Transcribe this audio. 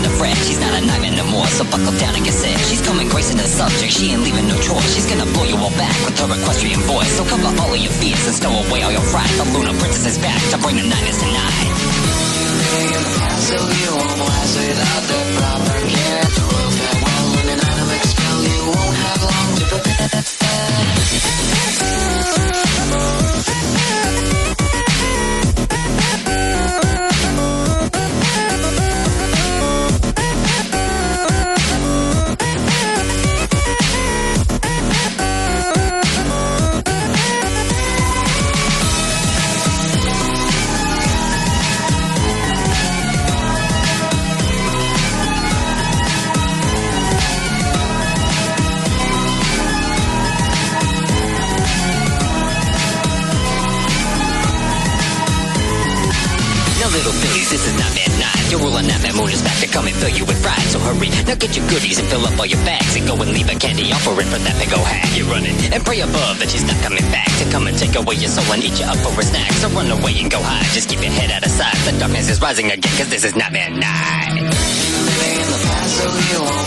nothing to fret. She's not a nightmare no more, so buckle down and get set. She's coming gracing the subject, she ain't leaving no choice. She's gonna blow you all back with her equestrian voice. So cover all of your fears and stow away all your fright. The Luna Princess is back to bring the nightmares tonight. Living in the past, so you won't last without the proper care. The road farewell and an animate spell. You won't have long to prepare. Little Billies, this is Nightmare Night. Your ruler Nightmare Moon is back to come and fill you with pride. So hurry, now get your goodies and fill up all your bags. And go and leave a candy offer it for that big old hag. You're running and pray above that she's not coming back to come and take away your soul and eat you up for a snack. So run away and go hide, just keep your head out of sight. The darkness is rising again, cause this is Nightmare Night. Living in the past, so you won't